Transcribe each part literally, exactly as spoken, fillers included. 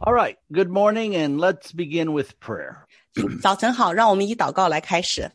All right, good morning, and let's begin with prayer. 早晨好，让我们以祷告来开始。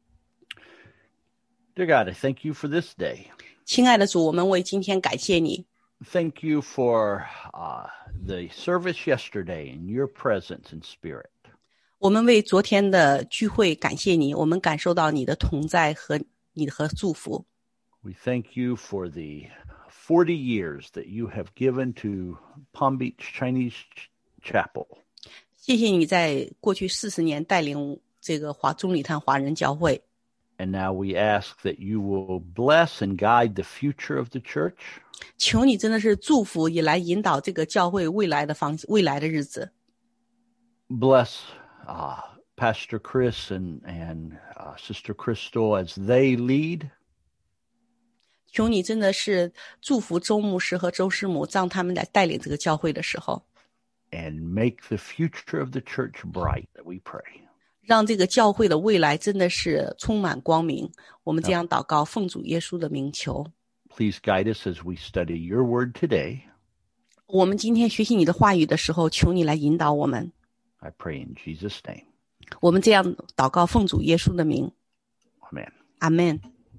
Dear God, I thank you for this day. 亲爱的主，我们为今天感谢你， Thank you for uh, the service yesterday and your presence and spirit. 我们为昨天的聚会感谢你，我们感受到你的同在和你和祝福。 We thank you for the forty years that you have given to Palm Beach Chinese Ch- Chapel. 谢谢你在过去四十年带领这个华中礼堂华人教会。 And now we ask that you will bless and guide the future of the church. 求你真的是祝福，也来引导这个教会未来的方未来的日子。 Bless uh, Pastor Chris and, and uh, Sister Crystal as they lead. 求你真的是祝福周牧师和周师母，让他们来带领这个教会的时候， And make the future of the church bright, we pray. 让这个教会的未来真的是充满光明。我们这样祷告，奉主耶稣的名求。 Please guide us as we study your word today. 我们今天学习你的话语的时候，求你来引导我们。 I pray in Jesus' name. 我们这样祷告，奉主耶稣的名。 Amen. 阿们。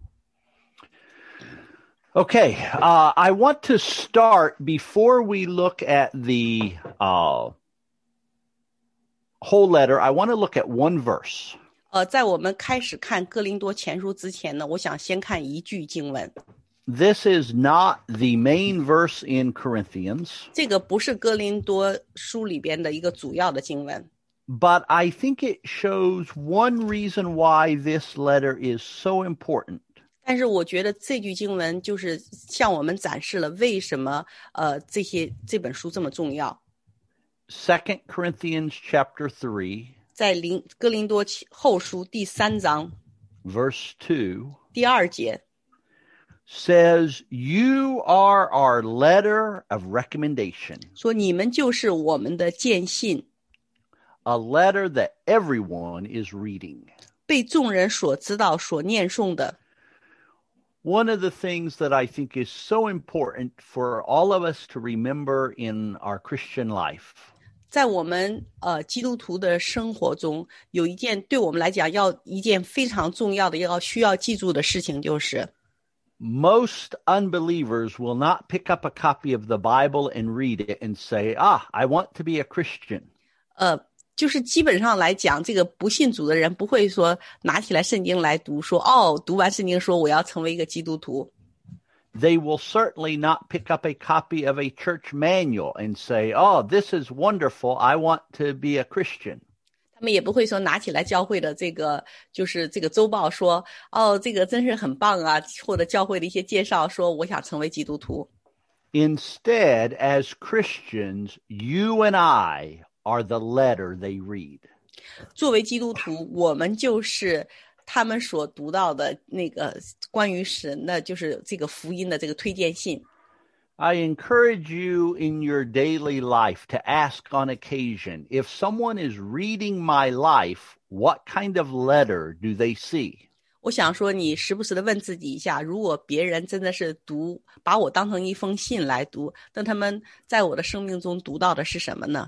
Okay, uh, I want to start before we look at the uh, whole letter. I want to look at one verse. 呃，在我们开始看哥林多前书之前呢，我想先看一句经文。 This is not the main verse in Corinthians, 这个不是哥林多书里边的一个主要的经文， but I think it shows one reason why this letter is so important. 但是我觉得这句经文就是向我们展示了为什么呃这些这本书这么重要。 Second Corinthians chapter three, 在林哥林多后书第三章 verse two, 第二节 says, "You are our letter of recommendation, 说，你们就是我们的荐信， a letter that everyone is reading." 被众人所知道所念诵的。 One of the things that I think is so important for all of us to remember in our Christian life 在我们呃基督徒的生活中，有一件对我们来讲要一件非常重要的要需要记住的事情，就是 most unbelievers will not pick up a copy of the Bible and read it and say, ah, I want to be a Christian. 呃，就是基本上来讲，这个不信主的人不会说拿起来圣经来读，说哦，读完圣经说我要成为一个基督徒。 They will certainly not pick up a copy of a church manual and say, oh, this is wonderful. I want to be a Christian. 他们也不会说拿起来教会的这个就是这个周报说哦，这个真是很棒啊，或者教会的一些介绍说我想成为基督徒。 Instead, as Christians, you and I are the letter they read. 作为基督徒，我们就是他们所读到的那个关于神的，就是这个福音的这个推荐信。 I encourage you in your daily life to ask on occasion, if someone is reading my life, what kind of letter do they see? 我想说，你时不时的问自己一下，如果别人真的是读，把我当成一封信来读，那他们在我的生命中读到的是什么呢？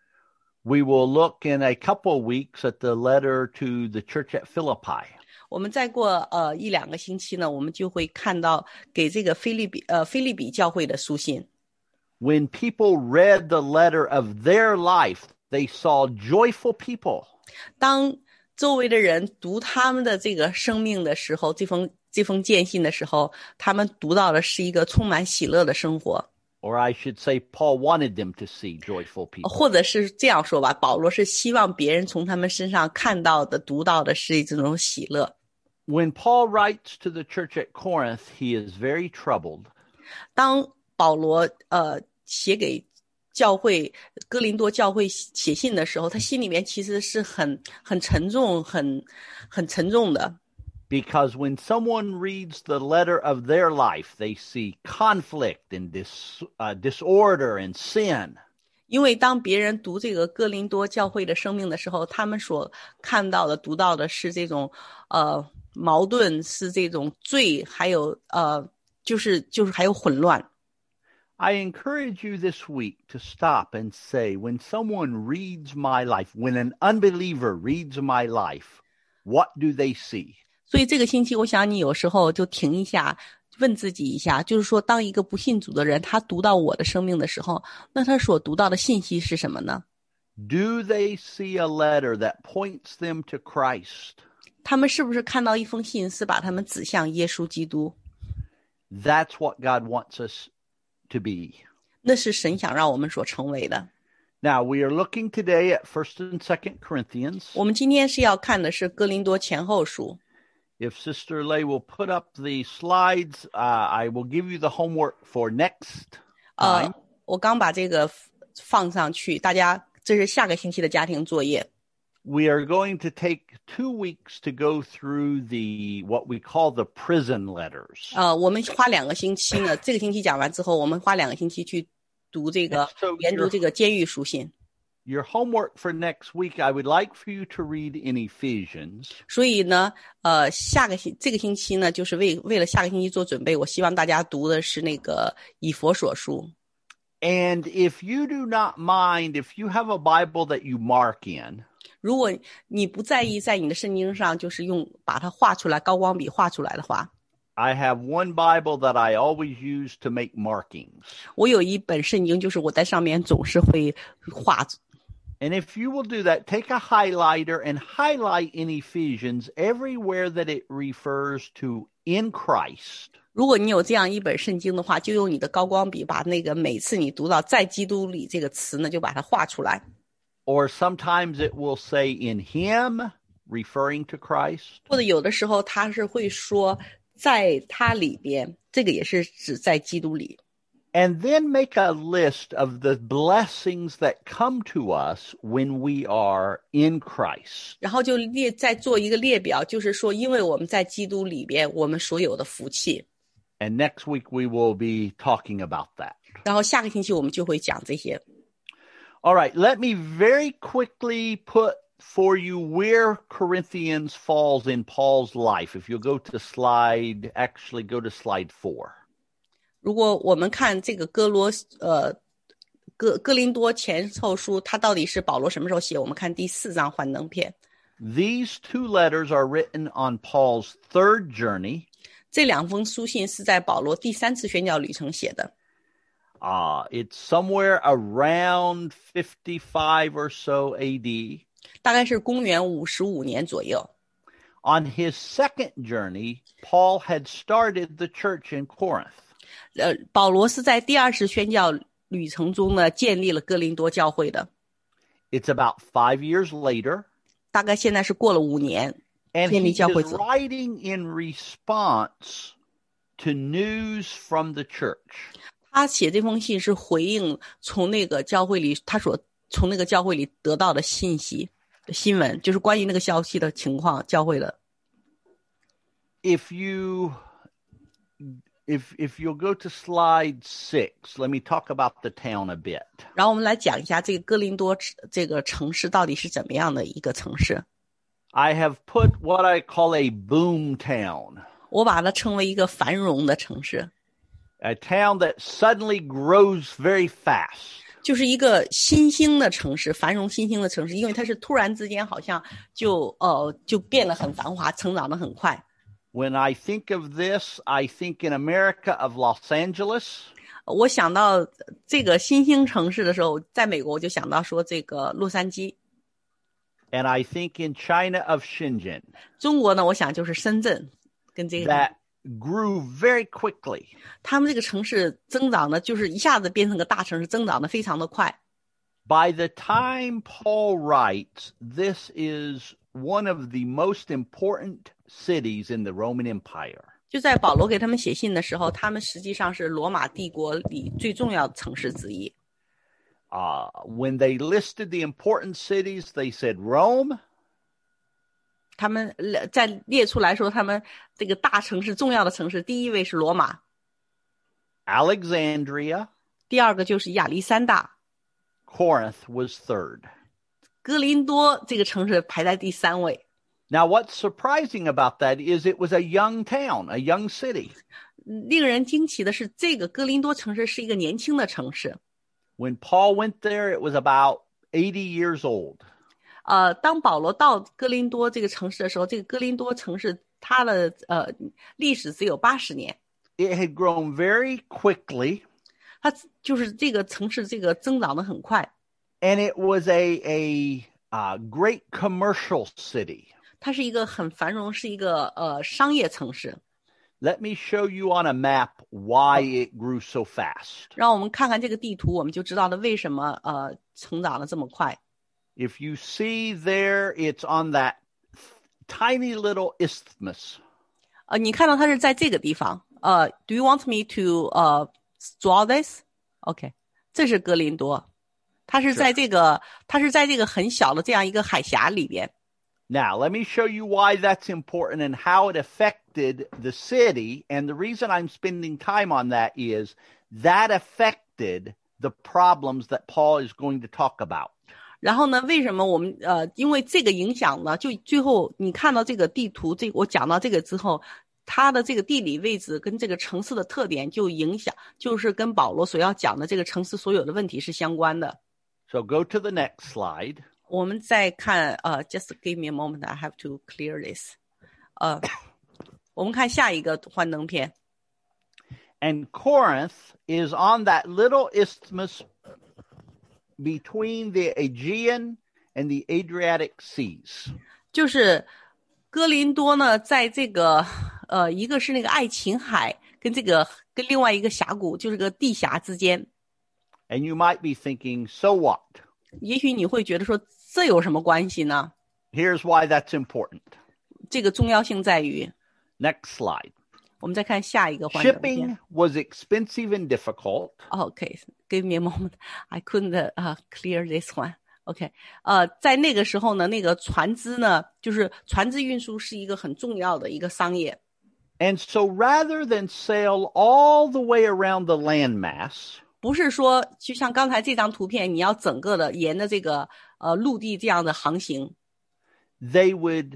We will look in a couple of weeks at the letter to the church at Philippi. 我们再过呃一两个星期呢，我们就会看到给这个菲利比呃菲利比教会的书信。 When people read the letter of their life, they saw joyful people. 当周围的人读他们的这个生命的时候，这封这封荐信的时候，他们读到的是一个充满喜乐的生活。 Or I should say, Paul wanted them to see joyful people. 或者是这样说吧，保罗是希望别人从他们身上看到的、读到的是这种喜乐。 When Paul writes to the church at Corinth, he is very troubled. 当保罗呃写给教会哥林多教会写信的时候，他心里面其实是很很沉重、很很沉重的。 Because when someone reads the letter of their life, they see conflict and dis, uh, disorder and sin. 因为当别人读这个哥林多教会的生命的时候，他们所看到的、读到的是这种呃矛盾，是这种罪，还有呃就是就是还有混乱。 I encourage you this week to stop and say, when someone reads my life, when an unbeliever reads my life, what do they see? 所以这个星期我想你有时候就停一下，问自己一下，就是说当一个不信主的人他读到我的生命的时候，那他所读到的信息是什么呢？ Do they see a letter that points them to Christ? 他们是不是看到一封信是把他们指向耶稣基督？ That's what God wants us to be. 那是神想让我们所成为的。 Now, we are looking today at First and Second Corinthians. 我们今天是要看的是哥林多前后书。 If Sister Lay will put up the slides, uh, I will give you the homework for next time. 呃，我刚把这个放上去，大家这是下个星期的家庭作业。 We are going to take two weeks to go through the what we call the prison letters. 呃，我们花两个星期呢，这个星期讲完之后，我们花两个星期去读这个 So 研读 your, 这个监狱书信。 your homework for next week, I would like for you to read in Ephesians. 所以呢，呃，下个星这个星期呢，就是为为了下个星期做准备，我希望大家读的是那个以弗所书。 And if you do not mind, if you have a Bible that you mark in, 如果你不在意在你的圣经上就是用把它画出来，高光笔画出来的话， I have one Bible that I always use to make markings. 我有一本圣经，就是我在上面总是会画。 And if you will do that, take a highlighter and highlight in Ephesians everywhere that it refers to in Christ. 如果你有这样一本圣经的话，就用你的高光笔把那个每次你读到在基督里这个词呢，就把它画出来。 Or sometimes it will say in him, referring to Christ. 或者有的时候他是会说在他里边，这个也是指在基督里。 And then make a list of the blessings that come to us when we are in Christ. 然后就列再做一个列表，就是说因为我们在基督里边，我们所有的福气。 And next week we will be talking about that. 然后下个星期我们就会讲这些。 All right, let me very quickly put for you where Corinthians falls in Paul's life. If you'll go to slide, actually go to slide four. 如果我们看这个哥罗呃哥哥林多前后书，它到底是保罗什么时候写？我们看第四章幻灯片。 These two letters are written on Paul's third journey. 这两封书信是在保罗第三次宣教旅程写的。 Uh, it's somewhere around fifty-five or so A D. 大概是公元五十五年左右。 On his second journey, Paul had started the church in Corinth. 呃，保罗是在第二次宣教旅程中呢，建立了哥林多教会的。 It's about five years later. 大概现在是过了五年， And 建 he 立 is 教会者。 writing in response to news from the church. 他写这封信是回应从那个教会里他所从那个教会里得到的信息新闻，就是关于那个消息的情况，教会的。 If you if if you'll go to slide six, let me talk about the town a bit. 然后我们来讲一下这个哥林多这个城市到底是怎么样的一个城市。 I have put what I call a boom town. 我把它称为一个繁荣的城市， A town that suddenly grows very fast. 就是一个新兴的城市，繁荣新兴的城市，因为它是突然之间好像就呃就变得很繁华，成长得很快。 When I think of this, I think in America of Los Angeles. 我想到这个新兴城市的时候，在美国我就想到说这个洛杉矶。 And I think in China of Shenzhen. 中国呢，我想就是深圳，跟这个 That grew very quickly. 他们这个城市增长的，就是一下子变成个大城市，增长的非常的快。 By the time Paul writes, this is one of the most important cities in the Roman Empire. 就在保罗给他们写信的时候，他们实际上是罗马帝国里最重要的城市之一。 Uh, when they listed the important cities, they said Rome, 他们在列出来说，他们这个大城市、重要的城市，第一位是罗马， Alexandria, 第二个就是亚历山大， Corinth was third. 哥林多这个城市排在第三位。 Now, what's surprising about that is it was a young town, a young city. 令人惊奇的是，这个哥林多城市是一个年轻的城市。 When Paul went there, it was about eighty years old. 呃，当保罗到哥林多这个城市的时候，这个哥林多城市它的呃历史只有八十年。 It had grown very quickly. 它就是这个城市这个增长的很快。 And it was a a uh, great commercial city. 它是一个很繁荣，是一个呃商业城市。 Let me show you on a map why it grew so fast. 让我们看看这个地图，我们就知道了为什么呃成长的这么快。 If you see there, it's on that tiny little isthmus. 呃，你看到它是在这个地方。呃 ，Do you want me to 呃、uh, draw this? OK， 这是哥林多，它是在这个，它是在这个很小的这样一个海峡里边。 Now, let me show you why that's important and how it affected the city. And the reason I'm spending time on that is that affected the problems that Paul is going to talk about. 然后呢，为什么我们呃，因为这个影响呢，就最后你看到这个地图，这我讲到这个之后，它的这个地理位置跟这个城市的特点就影响，就是跟保罗所要讲的这个城市所有的问题是相关的。 So go to the next slide. 我们再看呃 ，just give me a moment, I have to clear this. 呃，我们看下一个幻灯片。 And Corinth is on that little isthmus between the Aegean and the Adriatic seas. 就是哥林多呢，在这个呃，一个是那个爱琴海，跟这个跟另外一个峡谷，就是个地峡之间。 And you might be thinking, so what? 也许你会觉得说，这有什么关系呢？ Here's why that's important. 这个重要性在于 Next slide. 我们再看下一个幻灯片。 Shipping was expensive and difficult. Okay, give me a moment. I couldn't uh, clear this one. OK， 呃，在那个时候呢，那个船只呢，就是船只运输是一个很重要的一个商业。 And so rather than sail all the way around the landmass, 不是说就像刚才这张图片，你要整个的沿着这个呃陆地这样的航行。 They would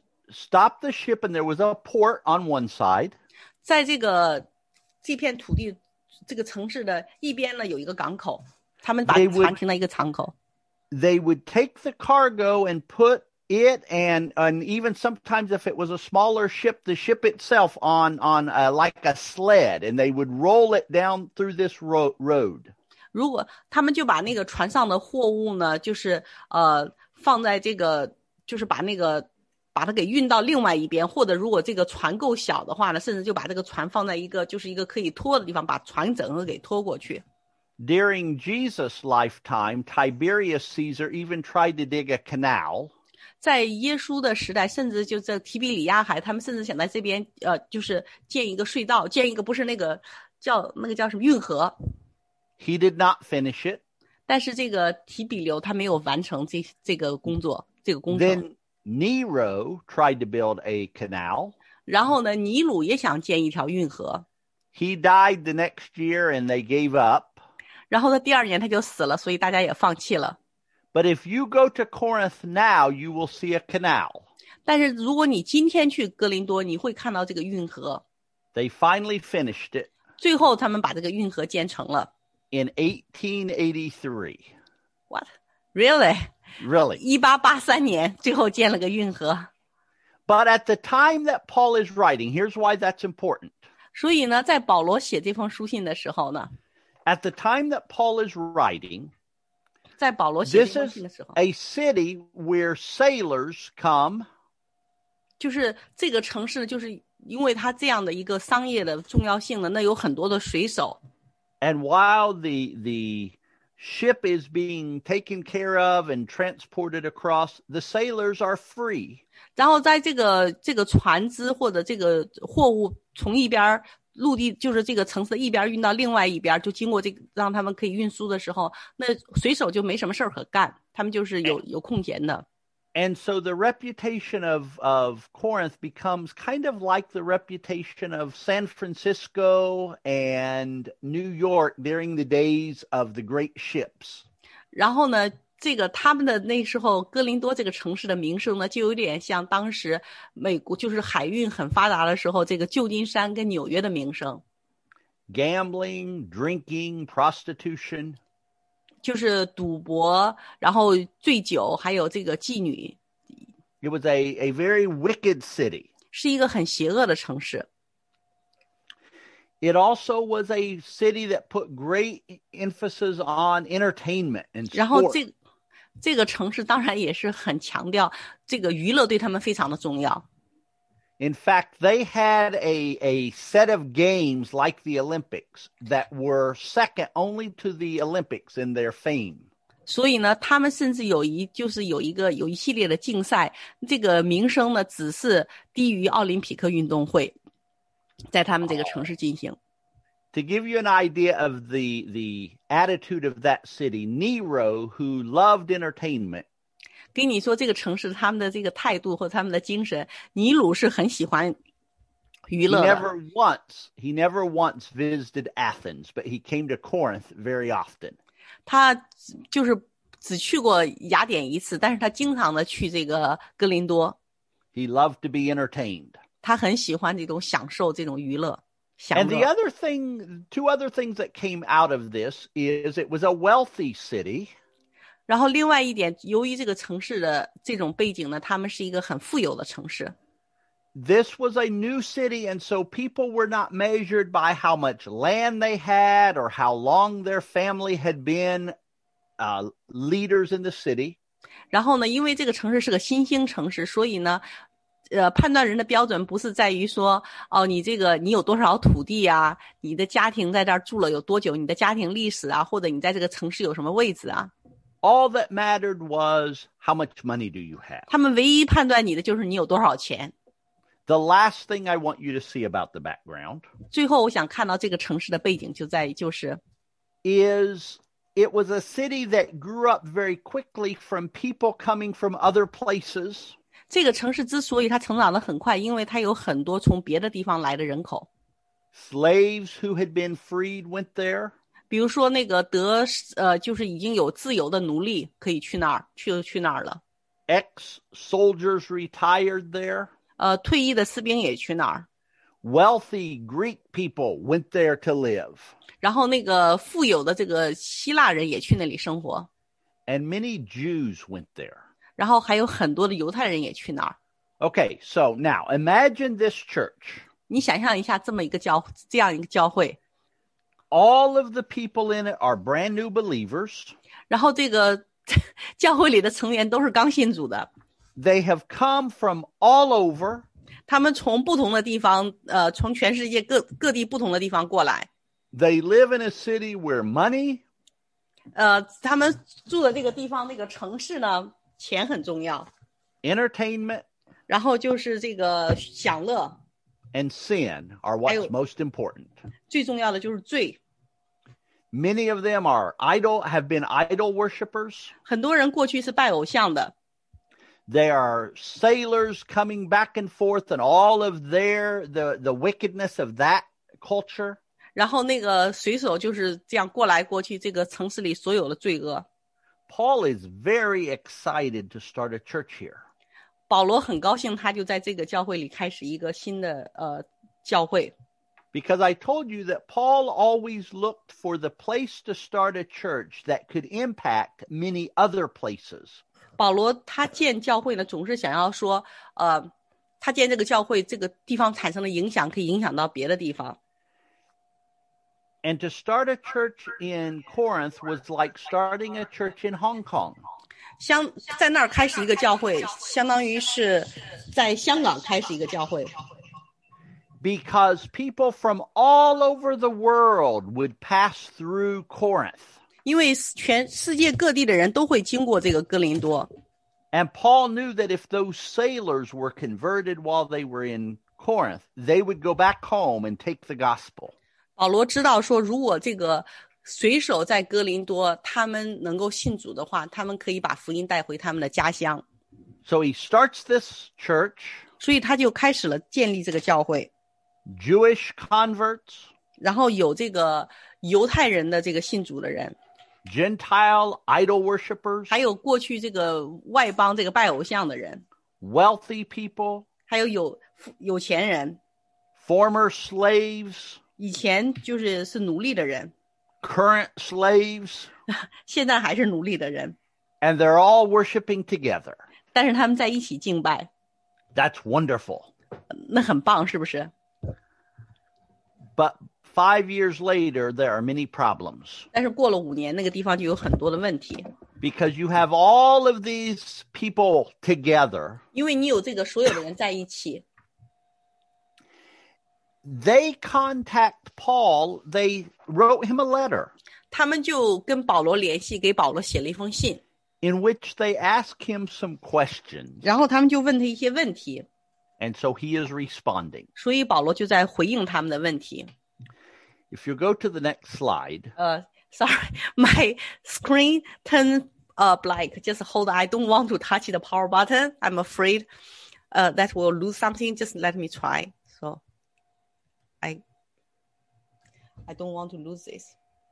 stop the ship and there was a port on one side. 在这个这片土地这个城市的一边呢有一个港口，他们把船停在一个港口。 They would take the cargo and put it and and even sometimes if it was a smaller ship, the ship itself on on uh, like a sled, and they would roll it down through this ro- road. 如果他们就把那个船上的货物呢，就是呃放在这个，就是把那个把它给运到另外一边，或者如果这个船够小的话呢，甚至就把这个船放在一个就是一个可以拖的地方，把船整个给拖过去。 During Jesus' lifetime, Tiberius Caesar even tried to dig a canal. 在耶稣的时代，甚至就在提比里亚海，他们甚至想在这边呃，就是建一个隧道，建一个不是那个叫那个叫什么运河。 He did not finish it. 但是这个提比留他没有完成这这个工作，这个工程。 Then Nero tried to build a canal. 然后呢，尼鲁也想建一条运河。 He died the next year and they gave up. 然后他第二年他就死了，所以大家也放弃了。 But if you go to Corinth now, you will see a canal. 但是如果你今天去哥林多，你会看到这个运河。 They finally finished it. 最后他们把这个运河建成了。 In eighteen eighty-three. What? Really? Really? 一八八三年，最后建了个运河。 But at the time that Paul is writing, here's why that's important. 所以呢，在保罗写这封书信的时候呢， At the time that Paul is writing, 在保罗写 this 这封 is 信的时候， a city where sailors come. 就是这个城市，就是因为它这样的一个商业的重要性呢，那有很多的水手。 And while the the ship is being taken care of and transported across, the sailors are free. 然后在这个这个船只或者这个货物从一边陆地，就是这个城市的一边运到另外一边，就经过这个让他们可以运输的时候，那水手就没什么事儿可干，他们就是有有空闲的。 And so the reputation of, of Corinth becomes kind of like the reputation of San Francisco and New York during the days of the great ships. 然后呢， 这个他们的那时候哥林多这个城市的名声呢，就有点像当时美国就是海运很发达的时候，这个旧金山跟纽约的名声。 Gambling, drinking, prostitution. 就是赌博，然后醉酒，还有这个妓女。 It was a, a very wicked city. 是一个很邪恶的城市。 It also was a city that put great emphasis on entertainment and sport. 然后这这个城市当然也是很强调这个娱乐对他们非常的重要。 In fact, they had a, a set of games like the Olympics that were second only to the Olympics in their fame. 所以呢，他们甚至有一就是有一个有一系列的竞赛，这个名声呢只是低于奥林匹克运动会，在他们这个城市进行。 To give you an idea of the the attitude of that city, Nero, who loved entertainment, 跟你说这个城市他们的这个态度或他们的精神，尼鲁是很喜欢娱 he 乐的。 never once he never once visited Athens, but he came to Corinth very often. 他就是只去过雅典一次，但是他经常的去这个哥林多。 He loved to be entertained. 他很喜欢这种享受这种娱乐享 And the 乐。 other thing, two other things that came out of this is it was a wealthy city. 然后另外一点，由于这个城市的这种背景呢，他们是一个很富有的城市。 This was a new city, and so people were not measured by how much land they had or how long their family had been uh, leaders in the city. 然后呢，因为这个城市是个新兴城市，所以呢，呃，判断人的标准不是在于说，哦，你这个你有多少土地啊，你的家庭在这儿住了有多久，你的家庭历史啊，或者你在这个城市有什么位置啊。 All that mattered was how much money do you have. 他们唯一判断你的就是你有多少钱。 The last thing I want you to see about the background 最后我想看到这个城市的背景就在于就是 is it was a city that grew up very quickly from people coming from other places. 这个城市之所以它成长得很快，因为它有很多从别的地方来的人口。 Slaves who had been freed went there. 比如说那个德呃就是已经有自由的奴隶可以去那儿去就去那儿了。 Ex-soldiers retired there. 呃退役的士兵也去那儿。 Wealthy Greek people went there to live. 然后那个富有的这个希腊人也去那里生活。 And many Jews went there. 然后还有很多的犹太人也去那儿。 Okay, so now imagine this church. 你想象一下这么一个教这样一个教会。 All of the people in it are brand new believers. 然后这个教会里的成员都是刚信主的。 They have come from all over. 他们从不同的地方，呃，从全世界各各地不同的地方过来。 They live in a city where money, 呃，他们住的这个地方，那个城市呢，钱很重要。 entertainment, 然后就是这个享乐， and sin are what's Ayo. most important. 最重要的就是罪。 Many of them are idol, have been idol worshipers. 很多人过去是拜偶像的。 They are sailors coming back and forth and all of their, the, the wickedness of that culture. 然后那个水手就是这样过来过去，这个城市里所有的罪恶。 Paul is very excited to start a church here. 保罗很高兴，他就在这个教会里开始一个新的呃教会。 Because I told you that Paul always looked for the place to start a church that could impact many other places. 保罗他建教会呢，总是想要说，呃，他建这个教会，这个地方产生的影响可以影响到别的地方。 And to start a church in Corinth was like starting a church in Hong Kong. 相在那儿开始一个教会，相当于是在香港开始一个教会。 Because people from all over the world would pass through Corinth. 因为全世界各地的人都会经过这个哥林多。 And Paul knew that if those sailors were converted while they were in Corinth, they would go back home and take the gospel. 保罗知道说，如果这个水手在哥林多，他们能够信主的话，他们可以把福音带回他们的家乡。 So he starts this church. 所以他就开始了建立这个教会。 Jewish converts, 然后有这个犹太人的这个信主的人。 Gentile idol worshippers, 还有过去这个外邦这个拜偶像的人， wealthy people, 还有有有钱人， former slaves, 以前就是是奴隶的人， current slaves, 现在还是奴隶的人， and they're all worshiping together. 但是他们在一起敬拜， That's wonderful. 那很棒，是不是？ But five years later, there are many problems 但是过了五年，那个地方就有很多的问题， because you have all of these people together. 因为你有这个所有的人在一起， They contact Paul. They wrote him a letter 他们就跟保罗联系，给保罗写了一封信， in which they ask him some questions, 然后他们就问他一些问题， and so he is responding. 所以保罗就在回应他们的问题。 If you go to the next slide, 呃、uh, sorry, my screen turned uh, blank. Just hold on. I don't want to touch the power button. I'm afraid uh, that we'll lose something. Just let me try. So I I don't want to lose this.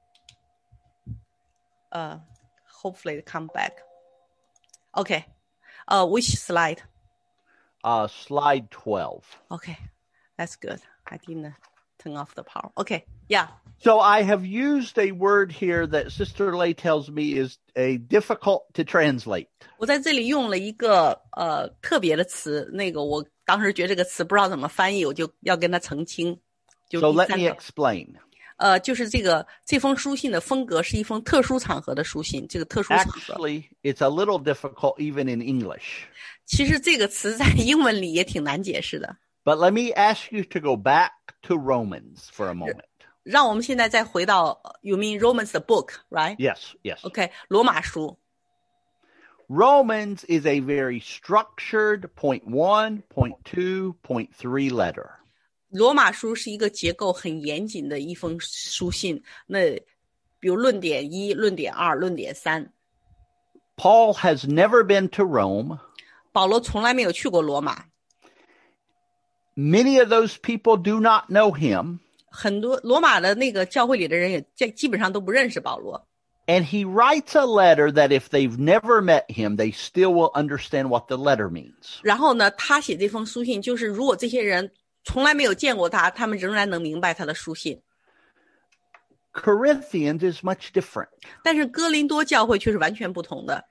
Uh, hopefully it come back. Okay. Uh, which slide? uh, slide twelve. Okay, that's good. I didn't turn off the power. Okay, yeah. So I have used a word here that Sister Lay tells me is a difficult to translate. 我在这里用了一个呃特别的词，那个我当时觉得这个词不知道怎么翻译，我就要跟他澄清。就 So 第 let 三 me 个， explain. 呃，就是这个这封书信的风格是一封特殊场合的书信，这个特殊场合。 Actually, it's a little difficult even in English. 其实这个词在英文里也挺难解释的。 But let me ask you to go back to Romans for a moment. 让我们现在再回到 You mean Romans the book, right? Yes, yes. Okay, 罗马书。 Romans is a very structured point one, point two, point three letter. 罗马书是一个结构很严谨的一封书信。那比如论点一、论点二、论点三。 Paul has never been to Rome. 保罗从来没有去过罗马。 Many of those people do not know him. 很多罗马的那个教会里的人也基本上都不认识保罗。 And he writes a letter that if they've never met him, they still will understand what the letter means. 然后呢，他写这封书信，就是如果这些人从来没有见过他，他们仍然能明白他的书信。 Corinthians is much different. 但是哥林多教会却是完全不同的。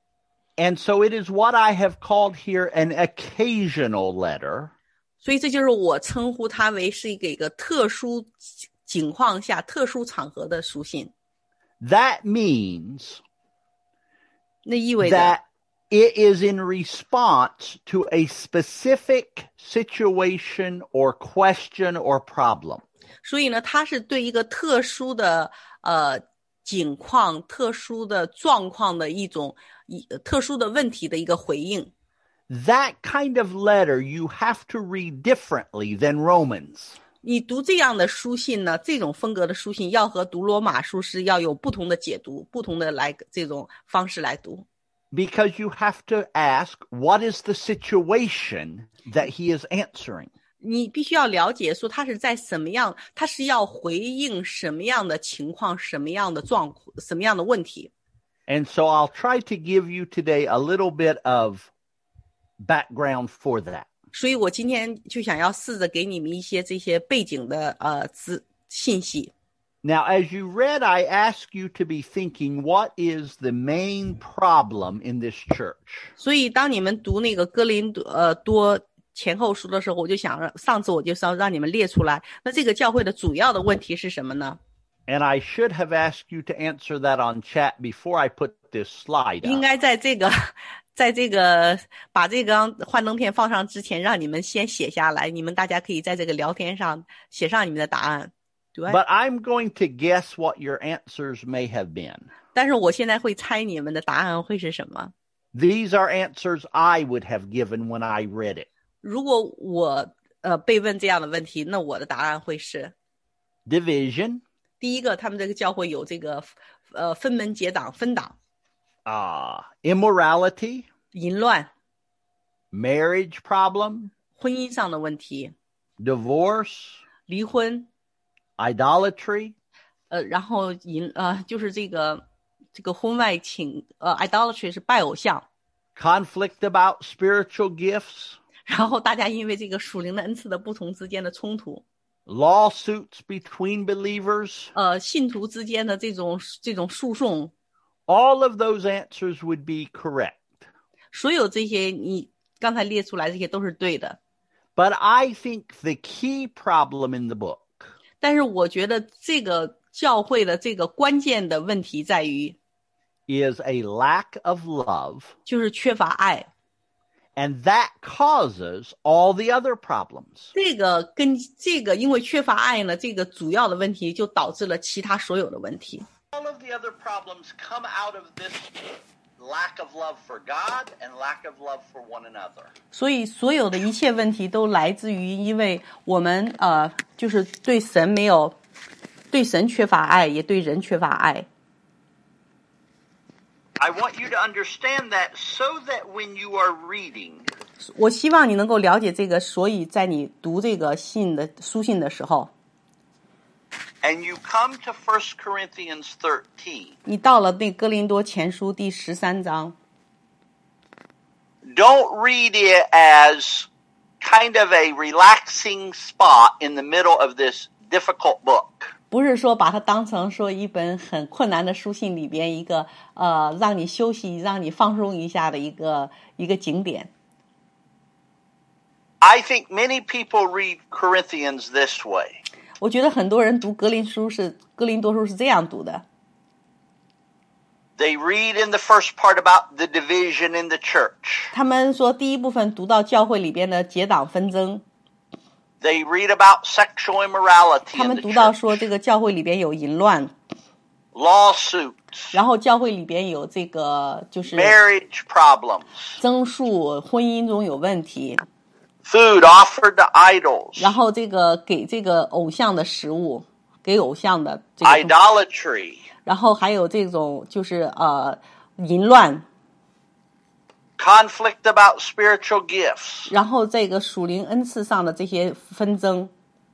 And so it is what I have called here an occasional letter. 所以这就是我称呼它为是一个一个特殊情况下、特殊场合的书信。 That means 那意味着 that it is in response to a specific situation or question or problem. 所以呢，它是对一个特殊的呃境况、特殊的状况的一种一特殊的问题的一个回应。 That kind of letter you have to read differently than Romans. 你读这样的书信呢，这种风格的书信要和读罗马书是要有不同的解读，不同的来这种方式来读。 Because you have to ask, what is the situation that he is answering? 你必须要了解说他是在什么样，他是要回应什么样的情况，什么样的状况，什么样的问题。 And so I'll try to give you today a little bit of background for that. 所以我今天就想要试着给你们一些这些背景的呃资信息。 Now, as you read, I ask you to be thinking, what is the main problem in this church? 所以当你们读那个哥林多呃多前后书的时候，我就想让上次我就是要让你们列出来，那这个教会的主要的问题是什么呢？ And I should have asked you to answer that on chat before I put this slide 应 up. 该在这个在这个把这个幻灯片放上之前，让你们先写下来，你们大家可以在这个聊天上写上你们的答案。对。 But I'm going to guess what your answers may have been. 但是我现在会猜你们的答案会是什么。 These are answers I would have given when I read it. 如果我呃被问这样的问题，那我的答案会是 Division. 第一个，他们这个教会有这个呃分门结党、分党、 Uh, immorality, 淫乱、 marriage problem, 婚姻上的问题、 divorce, 离婚， idolatry, 呃，然后淫呃就是这个这个婚外情，呃，idolatry 是拜偶像。 conflict about spiritual gifts, 然后大家因为这个属灵的恩赐的不同之间的冲突， lawsuits between believers, 呃，信徒之间的这种这种诉讼， all of those answers would be correct. 所有这些你刚才列出来这些都是对的。 But I think the key problem in the book 但是我觉得这个教会的这个关键的问题在于， is a lack of love, 就是缺乏爱。 and that causes all the other problems. 这个跟这个因为缺乏爱呢，这个主要的问题就导致了其他所有的问题。 All of the other problems come out of this lack of love for God and lack of love for one another. 所以所有的一切问题都来自于因为我们呃就是对神没有对神缺乏爱，也对人缺乏爱。 I want you to understand that so that when you are reading, 我希望你能够了解这个，所以在你读这个信的书信的时候， and you come to First Corinthians thirteen, 你到了那哥林多前书第十三章， don't read it as kind of a relaxing spot in the middle of this difficult book. 不是说把它当成说一本很困难的书信里边一个呃让你休息、让你放松一下的一个一个景点。 I think many people read Corinthians this way. 我觉得很多人读格林书是哥林多书是这样读的。 They read in the first part about the division in the church. 他们说第一部分读到教会里边的结党纷争， They read about sexual immorality 他 in 们 the 读到 church, 说这个教会里边有淫乱， lawsuits, 然后教会里边有这个就是 marriage problems, 增数，婚姻中有问题， food offered to idols, 然后这个给这个偶像的食物，给偶像的这个， idolatry, 然后还有这种就是呃淫乱， conflict about spiritual gifts. 然后这个属灵恩赐上的这些纷争。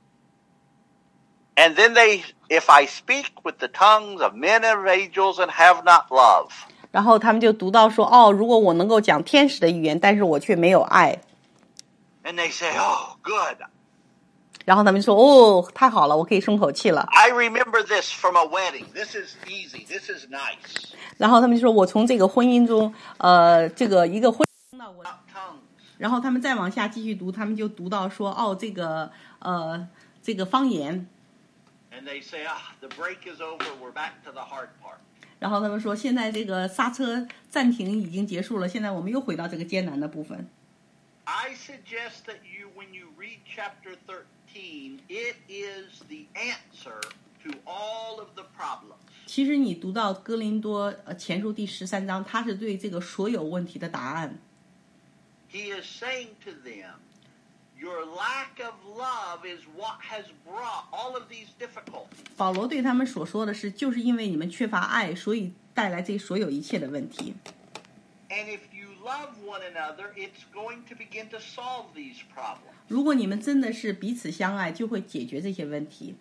And then they, if I speak with the tongues of men and of angels and have not love. 然后他们就读到说，哦，如果我能够讲天使的语言，但是我却没有爱。 And they say, oh, good. 然后他们说，哦，太好了，我可以松口气了。 I remember this from a wedding. This is easy. This is nice. 然后他们就说，我从这个婚姻中，呃，这个一个婚， About tongues. 然后他们再往下继续读，他们就读到说，哦，这个呃，这个方言。 And they say, ah, the break is over. We're back to the hard part. 然后他们说，现在这个刹车暂停已经结束了，现在我们又回到这个艰难的部分。 I suggest that you, when you read chapter thirteen, it is the answer to all of the problems. 其实你读到哥林多呃前书第十三章，它是对这个所有问题的答案。 He is saying to them, your lack of love is what has brought all of these difficulties. 保罗对他们所说的是，就是因为你们缺乏爱，所以带来这所有一切的问题。 And if you love one another, it's going to begin to solve these problems. 如果你们真的是彼此相爱，就会解决这些问题。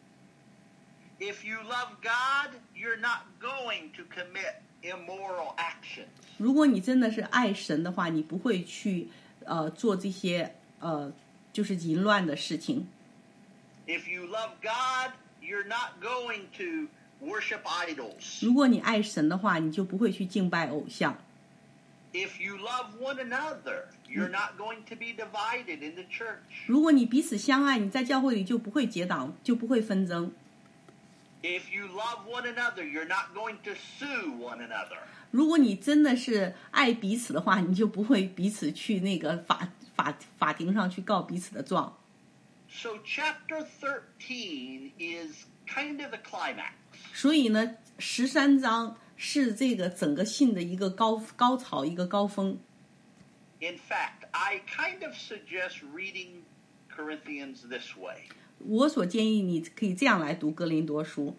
If you love God, you're not going to commit immoral actions. 如果你真的是爱神的话，你不会去呃做这些呃就是淫乱的事情。 If you love God, you're not going to worship idols. 如果你爱神的话，你就不会去敬拜偶像。 If you love one another, you're not going to be divided in the church. 如果你彼此相爱，你在教会里就不会结党，就不会纷争。 If you love one another, you're not going to sue one another. 如果你真的是爱彼此的话，你就不会彼此去那个法法法庭上去告彼此的状。 So chapter thirteen is kind of the climax. 所以呢，十三章是这个整个信的一个高高潮，一个高峰。 In fact, I kind of suggest reading Corinthians this way. 我所建议你可以这样来读哥林多书。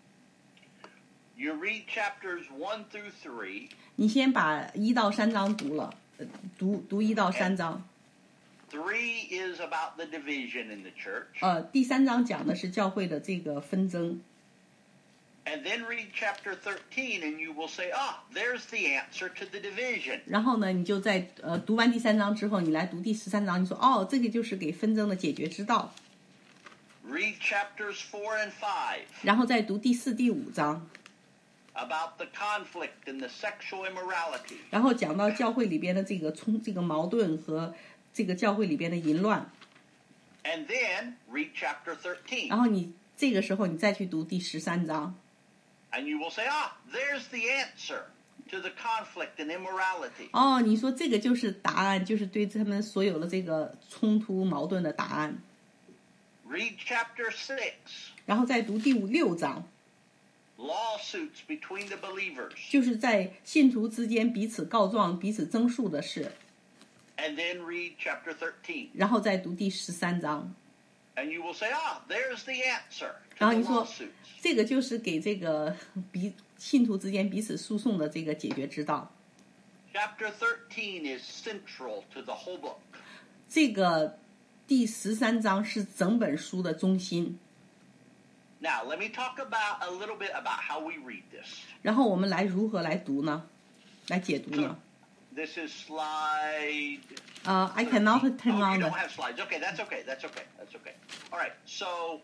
You read chapters one through three. 你先把一到三章读了，呃读读一到三章。 Three is about the division in the church. 呃，第三章讲的是教会的这个纷争。 And then read chapter thirteen, and you will say, ah, there's the answer to the division. 然后呢，你就在呃读完第三章之后，你来读第十三章，你说哦，这个就是给纷争的解决之道。 Read chapters four and five. 然后再读第四、第五章。 About the conflict and the sexual immorality. 然后讲到教会里边的这个冲这个矛盾和这个教会里边的淫乱。 And then read chapter thirteen. 然后你这个时候你再去读第十三章。 And you will say, ah, there's the answer to the conflict and immorality. 哦，你说这个就是答案，就是对他们所有的这个冲突矛盾的答案。 Read chapter six. 然后再读第五六章。 Lawsuits between the believers. 就是在信徒之间彼此告状、彼此争诉的事。 And then read chapter thirteen. 然后再读第十三章。 And you will say, ah, there's the answer. 然后你说，这个就是给这个彼信徒之间彼此诉讼的这个解决之道。 Chapter thirteen is central to the whole book. 这个第十三章是整本书的中心。 Now, let me talk about a little bit about how we read this. 然后我们来如何来读呢？来解读呢？ This is slide. Uh, I cannot turn oh, on. You don't have slides. Okay, that's okay. That's okay. That's okay. All right. So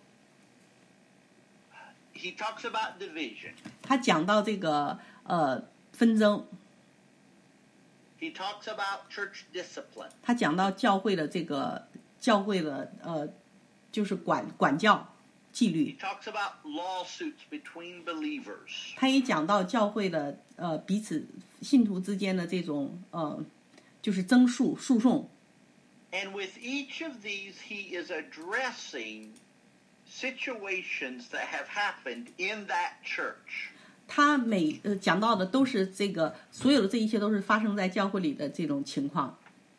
he talks about division. 他讲到这个呃纷争。 He talks about church discipline. 他讲到教会的这个教会的呃，就是管管教纪律。 He talks about lawsuits between believers. 他也讲到教会的呃彼此信徒之间的这种呃，就是争诉诉讼。 And with each of these, he is addressing situations that have happened in that church. 他每呃讲到的都是这个所有的这一切都是发生在教会里的这种情况。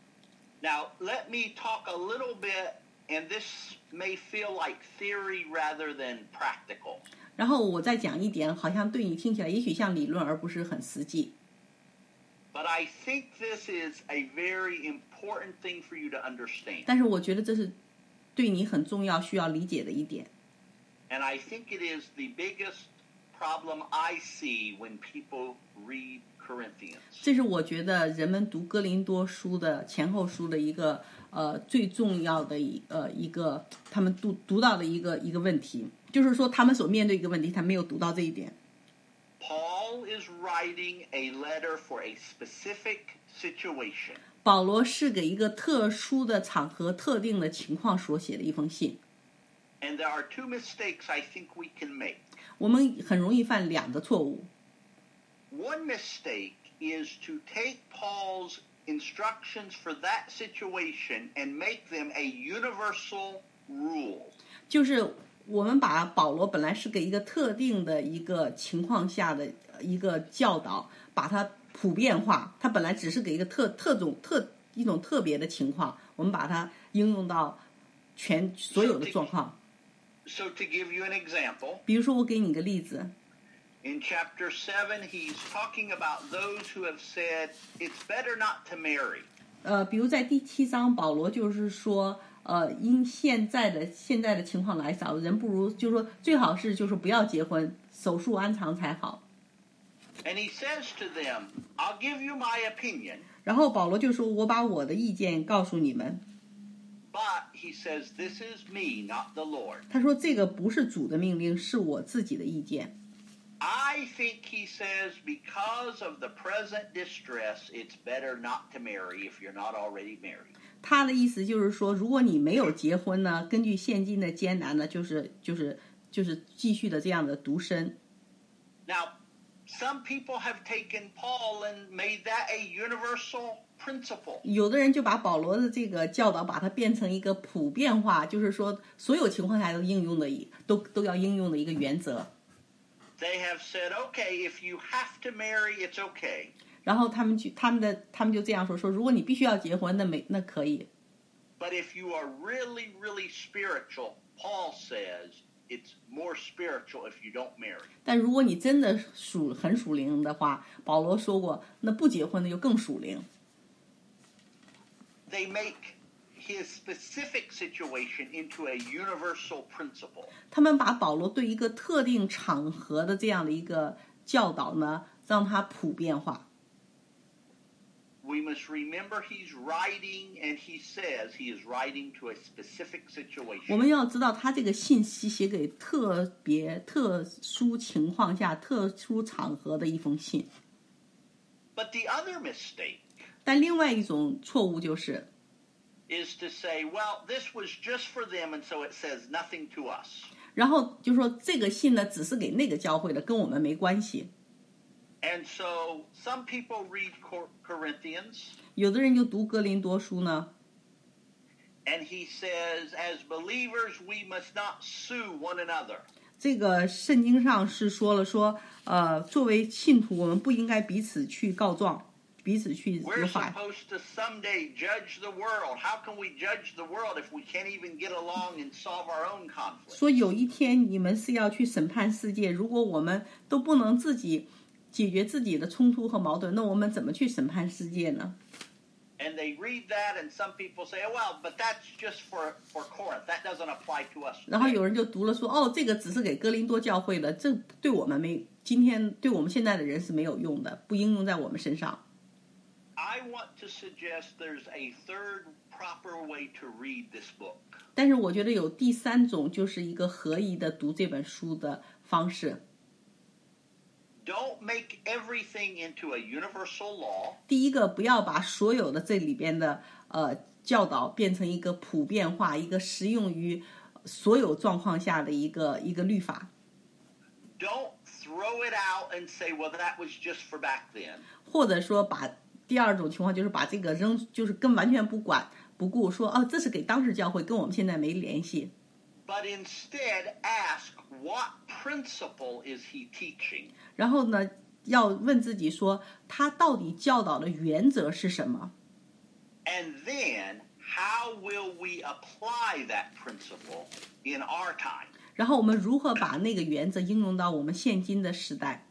Now, let me talk a little bit, and this may feel like theory rather than practical. 然后我再讲一点，好像对你听起来也许像理论，而不是很实际。 But I think this is a very important thing for you to understand. 但是我觉得这是对你很重要、需要理解的一点。 And I think it is the biggest problem I see when people read Corinthians. 这是我觉得人们读哥林多书的前后书的一个呃最重要的一呃一个他们读读到的一个一个问题，就是说他们所面对一个问题，他没有读到这一点。 Paul is writing a letter for a specific situation. 保罗是给一个特殊的场合、特定的情况所写的一封信。 And there are two mistakes I think we can make. 我们很容易犯两个错误。 One mistake is to take Paul's instructions for that situation and make them a universal rule. 就是我们把保罗本来是给一个特定的一个情况下的一个教导，把它普遍化。他本来只是给一个特特种特一种特别的情况，我们把它应用到全所有的状况。 So to give you an example, 比如说我给你个例子。 In chapter seven, he's talking about those who have said it's better not to marry. 呃，比如在第七章，保罗就是说，呃，因现在的现在的情况来找，人不如就是说最好是就是不要结婚，守束安常才好。 And he says to them, I'll give you my opinion. 然后保罗就说，我把我的意见告诉你们。 But he says, this is me, not the Lord. 他说这个不是主的命令，是我自己的意见。 I think he says because of the present distress, it's better not to marry if you're not already married. 他的意思就是说，如果你没有结婚呢，根据现今的艰难呢，就是就是就是继续的这样的独身。 Now, some people have taken Paul and made that a universal principle. 有的人就把保罗的这个教导，把它变成一个普遍化，就是说所有情况下都应用的一都都要应用的一个原则。 They have said, okay, if you have to marry, it's okay. 然后他们就他们的他们就这样说说，如果你必须要结婚，那没那可以。 But if you are really, really spiritual, Paul says it's more spiritual if you don't marry. 但如果你真的属很属灵的话，保罗说过，那不结婚的就更属灵。 They make his specific situation into a universal principle. 他们把保罗对一个特定场合的这样的一个教导呢，让它普遍化。 We must remember he's writing, and he says he is writing to a specific 我 situation. 们要知道，他这个信息写给特别、特殊情况下、特殊场合的一封信。 But the other mistake 但另外一种错误就是， is to say, well, this was just for them, and so it says nothing to us. 然后就说这个信呢，只是给那个教会的，跟我们没关系。 And so some people read Cor- Corinthians, 有的人就读哥林多书呢， and he says, as believers, we must not sue one another. 这个圣经上是说了说，呃，作为信徒，我们不应该彼此去告状，彼此去 We're 有法。 supposed to someday judge the world. How can we judge the world if we can't even get along and solve our own conflicts? 说有一天你们是要去审判世界，如果我们都不能自己解决自己的冲突和矛盾，那我们怎么去审判世界呢？ And they read that, and some people say, oh, well, but that's just for, for Corinth. That doesn't apply to us. 然后 today." 有人就读了说，哦，这个只是给哥林多教会的，这对我们没，今天对我们现在的人是没有用的，不应用在我们身上。 I want to suggest there's a third proper way to read this book. 但是我觉得有第三种，就是一个合宜的读这本书的方式。 Don't make everything into a universal law. 第一个，不要把所有的这里边的呃教导变成一个普遍化、一个适用于所有状况下的一个一个律法。 Don't throw it out and say, well, that was just for back then. 或者说把第二种情况就是把这个扔，就是跟完全不管不顾，说哦，这是给当时教会，跟我们现在没联系。 But instead ask, what principle is he teaching? 然后呢，要问自己说，他到底教导的原则是什么？ And then, how will we apply that principle in our time? 然后我们如何把那个原则应用到我们现今的时代？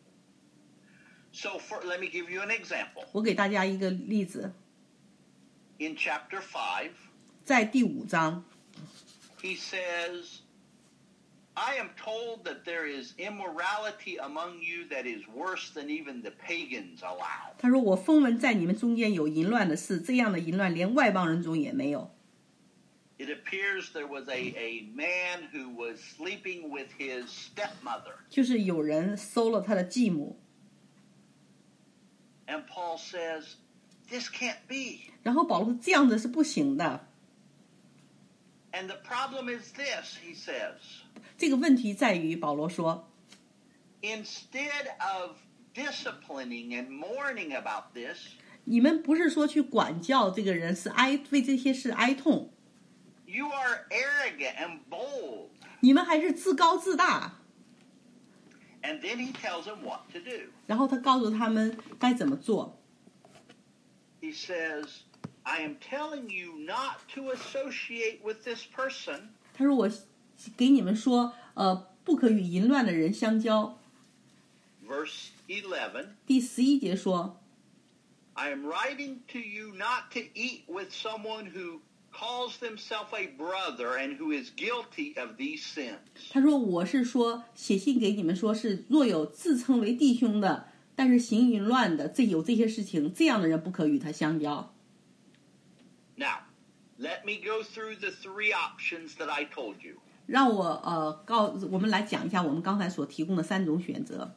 So for, let me give you an example. 我给大家一个例子， In chapter five, 在第五章， he says, I am told that there is immorality among you that is worse than even the pagans allow. 他说：“我风闻在你们中间有淫乱的事，这样的淫乱连外邦人中也没有。 It appears there was a, a man who was sleeping with his stepmother. 就是有人收了他的继母。 And Paul says, this can't be. 然后保罗说这样子是不行的。 And the problem is this, he says. 这个问题在于，保罗说， Instead of disciplining and mourning about this, 你们不是说去管教这个人，是哀为这些事哀痛， you are arrogant and bold. 你们还是自高自大。 And then he tells them what to do. 然后他告诉他们该怎么做。 He says, I am telling you not to associate with this person. 他说：“我给你们说，呃，不可与淫乱的人相交。” Verse eleven, 第十一节说 I am writing to you not to eat with someone who calls themselves a brother and who is guilty of these sins.：“ 他说我是说写信给你们说，是若有自称为弟兄的，但是行淫乱的，这有这些事情，这样的人不可与他相交。” Now, let me go through the three options that I told you. 让我呃告我们来讲一下我们刚才所提供的三种选择。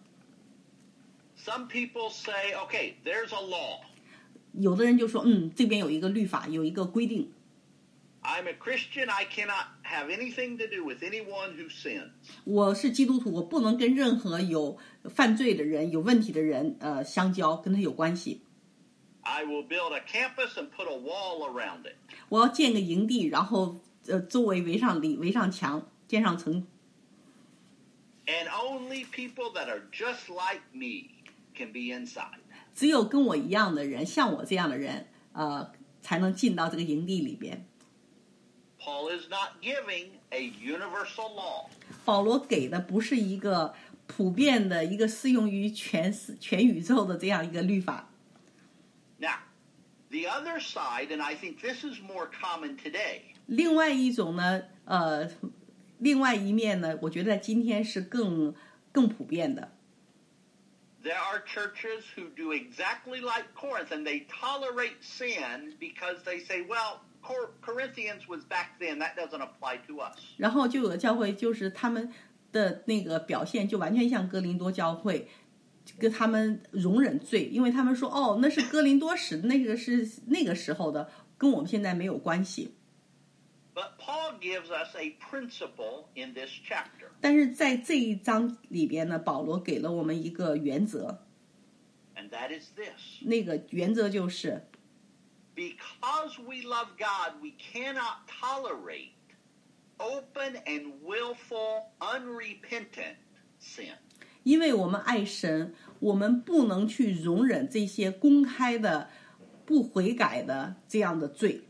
Some people say, okay, there's a law. 有的人就说，嗯，这边有一个律法，有一个规定。 I'm a Christian. I cannot have anything to do with anyone who sins. 我是基督徒，我不能跟任何有犯罪的人、有问题的人呃相交，跟他有关系。 I will build a campus and put a wall around it. 我要建个营地，然后呃周围围上里围上墙，建上层。 And only people that are just like me can be inside. 只有跟我一样的人，像我这样的人，呃，才能进到这个营地里边。 Paul is not giving a universal law. 保罗给的不是一个普遍的、一个适用于全世全宇宙的这样一个律法。 Now, The other side, and I think this is more common today. 另外一种呢，呃，另外一面呢，我觉得在今天是更更普遍的。 There are churches who do exactly like Corinth, and they tolerate sin because they say, well, Corinthians was back then, that doesn't apply to us. 然后就有教会，就是他们的那个表现就完全像哥林多教会，跟他们容忍罪，因为他们说，哦，那是哥林多时，那个是那个时候的，跟我们现在没有关系。 But Paul gives us a principle in this chapter. 但是在这一章里边呢，保罗给了我们一个原则。 And that is this. 那个原则就是 Because we love God, we cannot tolerate open and willful, unrepentant sin. 因为我们爱神，我们不能去容忍这些公开的、不悔改的这样的罪。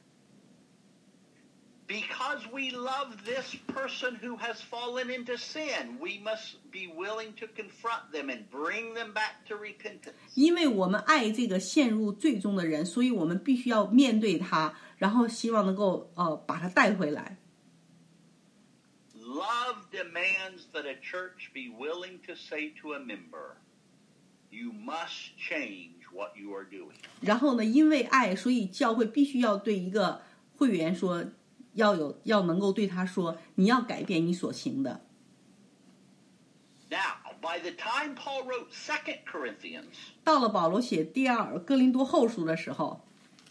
Because we love this person who has fallen into sin, we must be willing to confront them and bring them back to repentance. 因为我们爱这个陷入罪中的人，所以我们必须要面对他，然后希望能够呃把他带回来。 Love demands that a church be willing to say to a member, you must change what you are doing. 然后呢，因为爱，所以教会必须要对一个会员说。要有要能够对他说，你要改变你所行的。 Now, by the time Paul wrote Second Corinthians, 到了保罗写第二哥林多后书的时候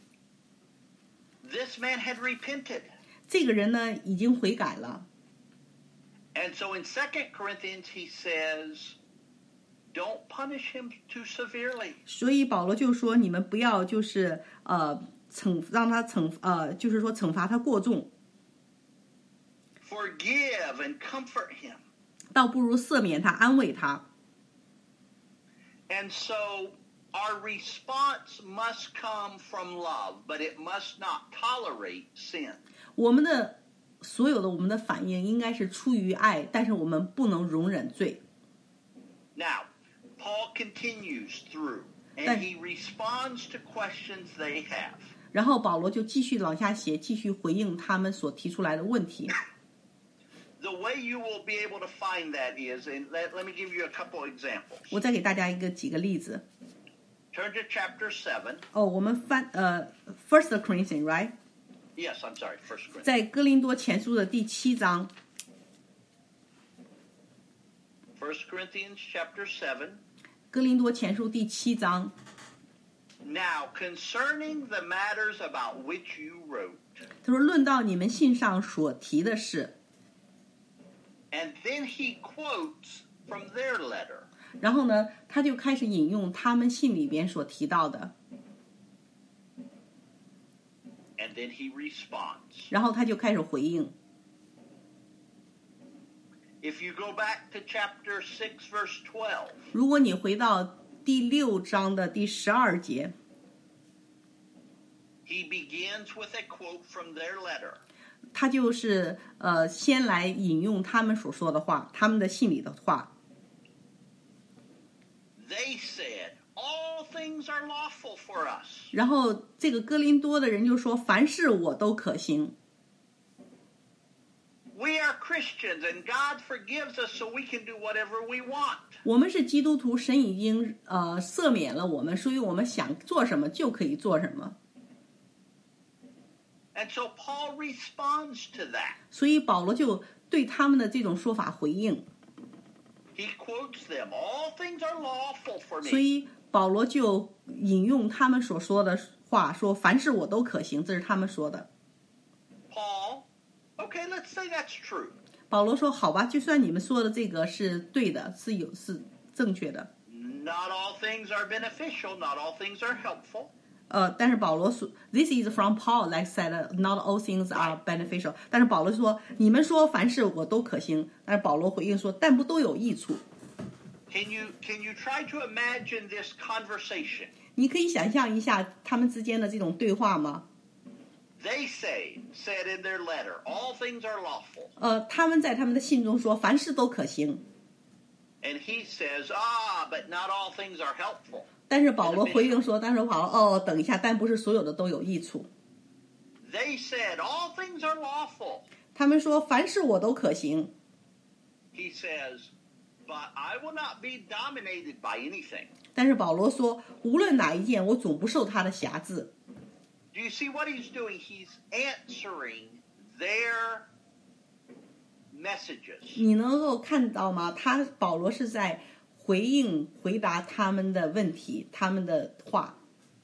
this man had repented. 这个人呢已经悔改了。 And so in Second Corinthians he says, don't punish him too severely. 所以保罗就说，你们不要就是呃惩让他惩呃就是说惩罚他过重。 Forgive and comfort him. 倒不如赦免他，安慰他。 And so our response must come from love, but it must not tolerate sin. 我们的所有的我们的反应应该是出于爱，但是我们不能容忍罪。 Now, Paul continues through, and he responds to questions they have. 然后保罗就继续往下写，继续回应他们所提出来的问题。 The way you will be able to find that is, and let, let me give you a couple examples. 我再给大家一个几个例子。 Turn to chapter seven. 哦，我们翻呃 First Corinthians, right? Yes, I'm sorry, First Corinthians. 在哥林多前书的第七章。 First Corinthians chapter seven. 哥林多前书第七章。 Now, concerning the matters about which you wrote. 他说，论到你们信上所提的事。 And then he quotes from their letter. 然后呢，他就开始引用他们信里边所提到的。 And then he responds. 然后他就开始回应。 If you go back to chapter six, verse twelve. 如果你回到第六章的第十二节。 He begins with a quote from their letter. 他就是呃，先来引用他们所说的话，他们的信里的话。 They said, "All things are lawful for us." 然后这个哥林多的人就说：“凡事我都可行。” We are Christians, and God forgives us, so we can do whatever we want. 我们是基督徒，神已经呃赦免了我们，所以我们想做什么就可以做什么。 And so Paul responds to that. 所以保罗就对他们的这种说法回应。 He quotes them, "All things are lawful for me." 所以保罗就引用他们所说的话，说凡事我都可行，这是他们说的。 Paul, okay, let's say that's true. 保罗说：“好吧，就算你们说的这个是对的，是有是正确的。” Not all things are beneficial. Not all things are helpful. 呃，但是保罗说 ，This is from Paul, like said, not all things are beneficial. 但是保罗说，你们说凡事我都可行，但是保罗回应说，但不都有益处。 Can you can you try to imagine this conversation? 你可以想象一下他们之间的这种对话吗？ They say, said in their letter, all things are lawful. 呃，他们在他们的信中说，凡事都可行。 And he says, ah, but not all things are helpful. 但是保罗回应说，但是保罗哦，等一下，但不是所有的都有益处。 They said, all things are lawful. 他们说，凡事我都可行。 He says, but I will not be dominated by anything. 但是保罗说，无论哪一件，我总不受他的辖制。 Do you see what he's doing? He's answering their messages. 你能够看到吗？他保罗是在回应、回答他们的问题，他们的话。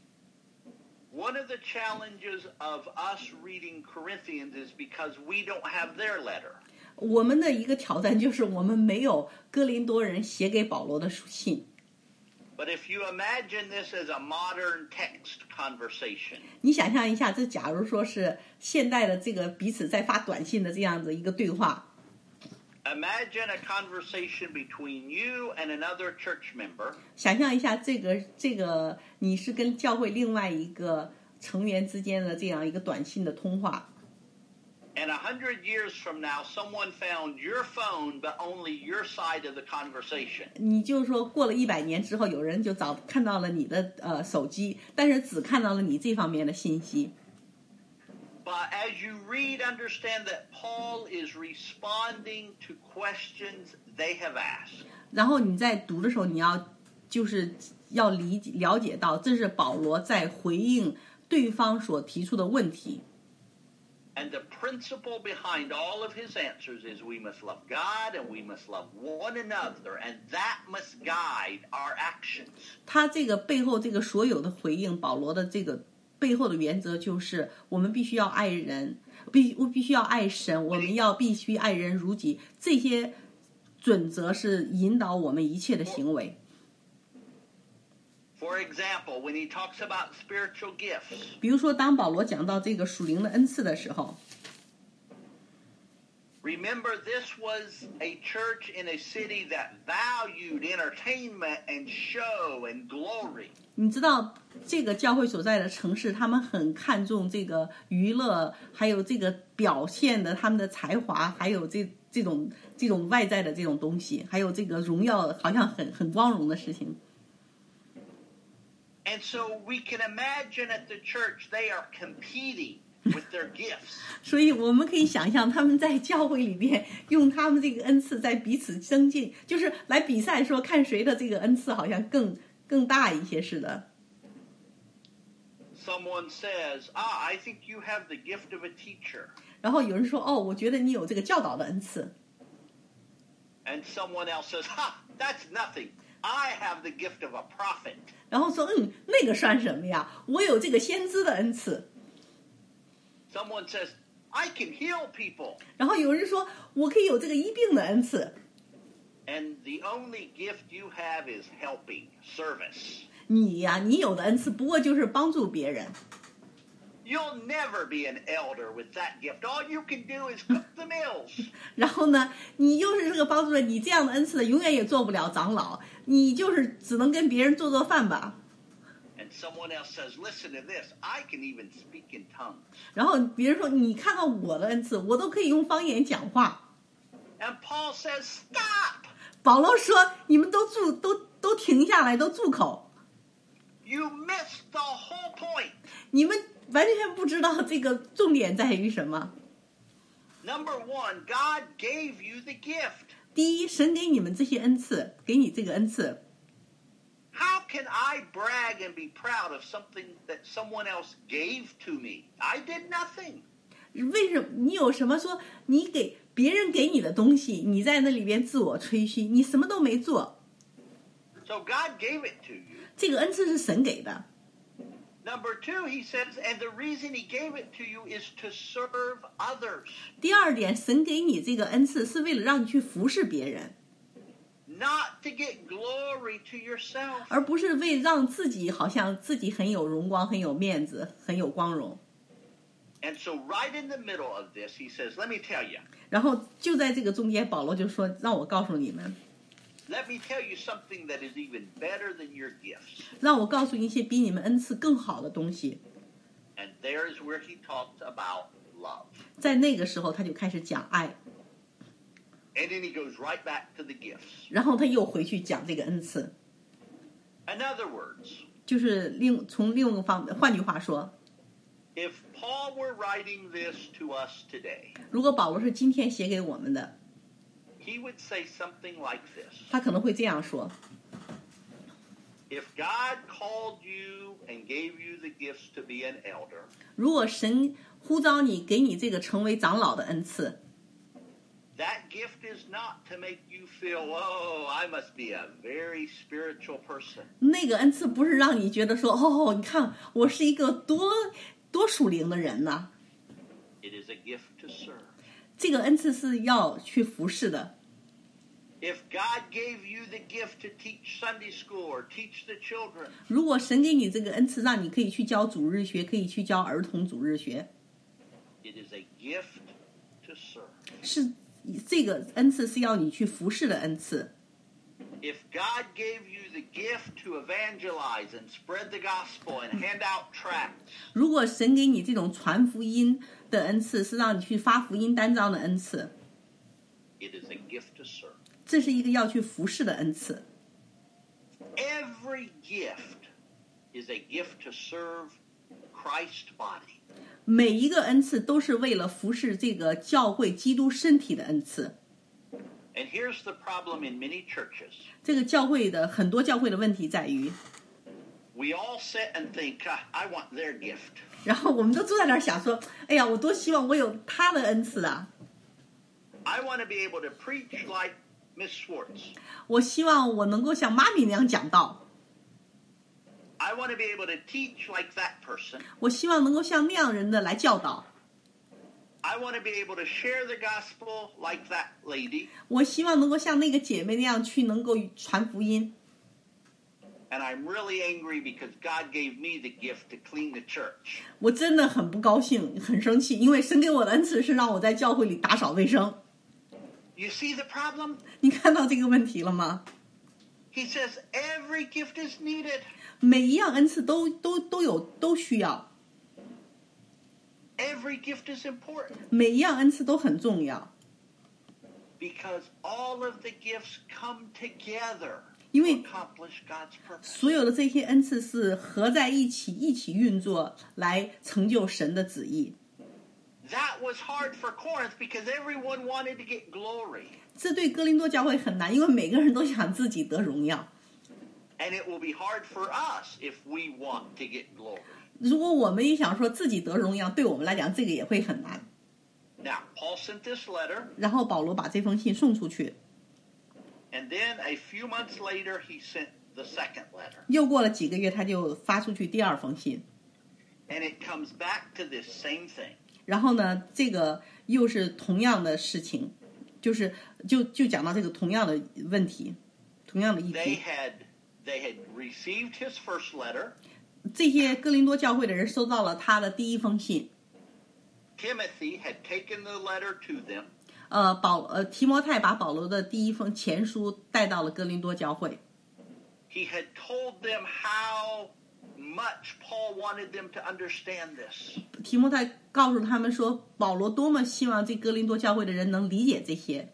One of the challenges of us reading Corinthians is because we don't have their letter. 我们的一个挑战就是我们没有哥林多人写给保罗的信。 But if you imagine this as a modern text conversation, 你想象一下，这假如说是现代的这个彼此在发短信的这样子一个对话。 Imagine a conversation between you and another church member. 想象一下，这个这个你是跟教会另外一个成员之间的这样一个短信的通话。 And a hundred years from now, someone found your phone, but only your side of the conversation. 你就说过了一百年之后，有人就找看到了你的呃手机，但是只看到了你这方面的信息。 But as you read, understand that Paul is responding to questions they have asked. 然后你在读的时候，你要就是要理解了解到，这是保罗在回应对方所提出的问题。 And the principle behind all of his answers is we must love God and we must love one another, and that must guide our actions. 他这个背后这个所有的回应，保罗的这个背后的原则就是我们必须要爱人，必我必须要爱神，我们要必须爱人如己，这些准则是引导我们一切的行为。 For example, when he talks about spiritual gifts, 比如说当保罗讲到这个属灵的恩赐的时候， remember this was a church in a city that valued entertainment and show and glory. 你知道这个教会所在的城市，他们很看重这个娱乐，还有这个表现的他们的才华，还有这这种这种外在的这种东西，还有这个荣耀，好像很很光荣的事情。 And so we can imagine at the church they are competing with their gifts. 所以我们可以想象他们在教会里边用他们这个恩赐在彼此增进，就是来比赛说看谁的这个恩赐好像更更大一些似的。 Someone says, ah, I think you have the gift of a teacher. 然后有人说，哦，我觉得你有这个教导的恩赐。 And someone else says, ha, that's nothing. I have the gift of a prophet. 然后说，嗯，那个算什么呀？我有这个先知的恩赐。 Someone says, I can heal people. 然后有人说，我可以有这个医病的恩赐。 And the only gift you have is helping, service. 你呀，你有的恩赐不过就是帮助别人。 You'll never be an elder with that gift. All you can do is cook the meals. 然后呢，你又是这个帮助人，你这样的恩赐永远也做不了长老，你就是只能跟别人做做饭吧。 And someone else says, listen to this. I can even speak in tongues. 然后别人说，你看看我的恩赐，我都可以用方言讲话。 And Paul says, stop. 保罗说，你们都住，都都停下来，都住口。 You missed the whole point. 你们完全不知道这个重点在于什么。 Number one, God gave you the gift. 第一，神给你们这些恩赐，给你这个恩赐。 How can I brag and be proud of something that someone else gave to me? I did nothing. 为什么你有什么说你给别人给你的东西，你在那里边自我吹嘘，你什么都没做。 So God gave it to you. 这个恩赐是神给的。 Number two, he says, and the reason he gave it to you is to serve others. 第二点，神给你这个恩赐是为了让你去服侍别人， Not to get glory to yourself. 而不是为让自己好像自己很有荣光、很有面子、很有光荣。 And so right in the middle of this, he says, let me tell you. 然后就在这个中间，保罗就说：“让我告诉你们， Let me tell you something that is even better than your gifts. 让我告诉你一些比你们恩赐更好的东西。” And there's where he talks about love. 在那个时候，他就开始讲爱。 And then he goes right back to the gifts. 然后他又回去讲这个恩赐。 In other words, 就是另从另一个方，换句话说， if Paul were writing this to us today, 如果保罗是今天写给我们的， he would say something like this. 他可能会这样说。 If God called you and gave you the gifts to be an elder, 如果神呼召你，给你这个成为长老的恩赐， that gift is not to make you feel, oh, I must be a very spiritual person. 那个恩赐不是让你觉得说，哦，你看我是一个多多属灵的人呢。 It is a gift to serve. 这个恩赐是要去服侍的。 If God gave you the gift to teach Sunday school or teach the children, 如果神给你这个恩赐，让你可以去教主日学，可以去教儿童主日学， it is a gift to serve. 是这个恩赐是要你去服侍的恩赐。 If God gave you the gift to evangelize and spread the gospel and hand out tracts, 如果神给你这种传福音的恩赐，是让你去发福音单张的恩赐， it is a gift to serve. 这是一个要去服侍的恩赐。 Every gift is a gift to serve Christ's body. 每一个恩赐都是为了服侍这个教会基督身体的恩赐。 And here's the problem in many churches. 这个教会的很多教会的问题在于， We all sit and think, ah, I want their gift. 然后我们都坐在那儿想说，哎呀，我多希望我有他的恩赐啊！ I want to be able to preach like Miss Schwartz. 我希望我能够像妈咪那样讲道， I want to be able to teach like that person. 我希望能够像那样人的来教导， I want to be able to share the gospel like that lady. 我希望能够像那个姐妹那样去能够传福音。 And I'm really angry because God gave me the gift to clean the church. 我真的很不高兴，很生气，因为神给我的恩赐是让我在教会里打扫卫生。 You see the problem? 你看到这个问题了吗？ He says every gift is needed. 每一样恩赐都都都有都需要， Every gift is important 每一样恩赐都很重要， because all of the gifts come together 因 to 为 accomplish God's purpose. 所有的这些恩赐是合在一起，一起运作来成就神的旨意。 That was hard for Corinth because everyone wanted to get glory. 这对哥林多教会很难，因为每个人都想自己得荣耀。 And it will be hard for us if we want to get glory. 如果我们也想说自己得荣耀，对我们来讲这个也会很难。 Now, Paul sent this letter, 然后保罗把这封信送出去， and then a few months later, he sent the second letter. 又过了几个月，他就发出去第二封信。 And it comes back to this same thing. 然后呢，这个又是同样的事情，就是就就讲到这个同样的问题，同样的议 They 题。 had they had received his first letter. 这些哥林多教会的人收到了他的第一封信， Timothy had taken the letter to them. 呃，保呃提摩太把保罗的第一封前书带到了哥林多教会， He had told them how much Paul wanted them to understand this. 提摩太告诉他们说，保罗多么希望这哥林多教会的人能理解这些，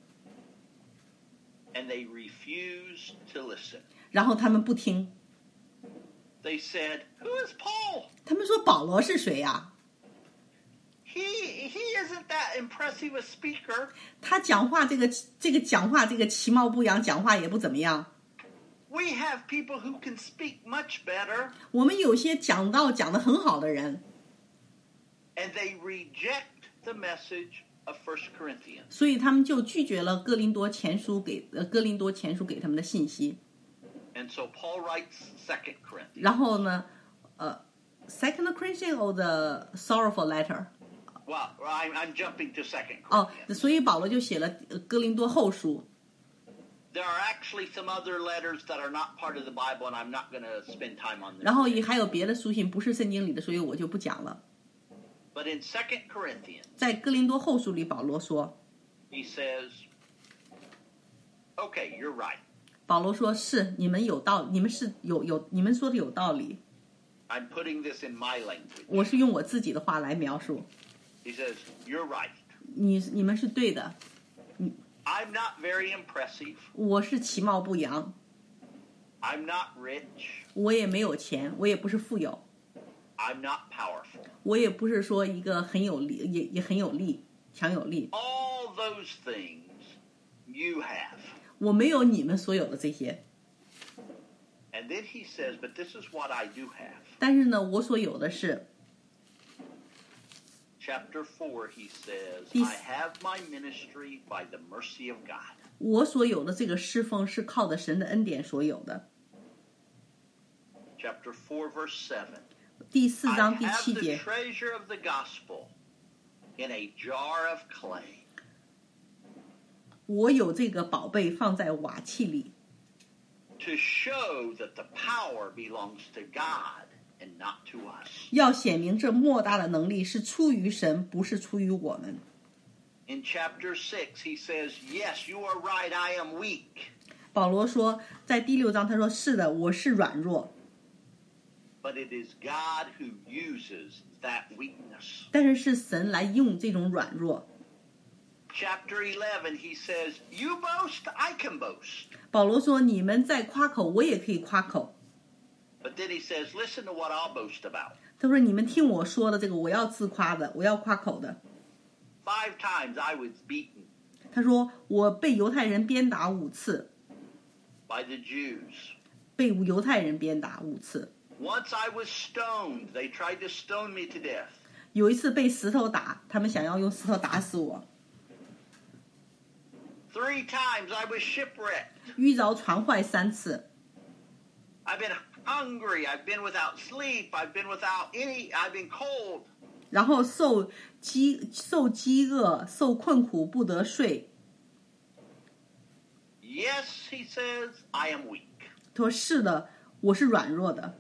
And they refused to listen. 然后他们不听， They said, "Who is Paul? 他们说保罗是谁呀、 He he isn't that impressive a speaker. 他讲话这个这个讲话这个其貌不扬，讲话也不怎么样。 We have people who can speak much better." 我们有些讲道讲得很好的人， And they reject the message of First Corinthians. 所以他们就拒绝了哥林多前书给呃哥林多前书给他们的信息。 And so Paul writes Second Corinthians. 然后呢，呃 ，Second Corinthians or the Sorrowful Letter， Well, I'm, I'm jumping to Second 哦， Corinthians. 所以保罗就写了呃哥林多后书。 There are actually some other letters that are not part of the Bible, and I'm not going to spend time on them. 然后也还有别的书信不是圣经里的，所以我就不讲了。 But in Second Corinthians, 在哥林多后书里，保罗说， he says, "Okay, you're right. 保罗说是你们有道，你们是有有你们说的有道理， I'm putting this in my language." 我是用我自己的话来描述。 He says, "You're right. 你你们是对的， I'm not very impressive. 我是其貌不扬， I'm not rich. 我也没有钱，我也不是富有， I'm not powerful. 我也不是说一个很有力，也也很有力，强有力。 All those things you have. 我没有你们所有的这些， And then he says, but this is what I do have. 但是呢，我所有的是 Chapter four, he says, He's- I have my ministry by the mercy of God. 我所有的这个侍奉是靠的神的恩典所有的。 Chapter four, verse seven. 第四 I 章第 have 七 the 节， treasure of the gospel in a jar of clay. 我有这个宝贝放在瓦器里， To show that the power belongs to God and not to us. 要显明这莫大的能力是出于神，不是出于我们。 In chapter six, he says, yes, you are right, I am weak. 保罗说，在第六章他说：“是的，我是软弱， But it is God who uses that weakness. 但是是神来用这种软弱。 Chapter eleven, he says, you boast, I can boast. ” 保罗说：“你们在夸口，我也可以夸口。 But then he says, listen to what I'll boast about. ” 他说：“你们听我说的这个，我要自夸的，我要夸口的。 Five times I was beaten ” 他说：“我被犹太人鞭打五次， by the Jews. 被犹太人鞭打五次。 Once I was stoned. They tried to stone me to death. 有一次被石头打，他们想要用石头打死我。 Three times I was shipwrecked. 遇着船坏三次， I've been hungry. I've been without sleep. I've been without any. I've been cold. 然后受饥受饥饿，受困苦，不得睡。 Yes, he says, I am weak. 他说：“是的，我是软弱的。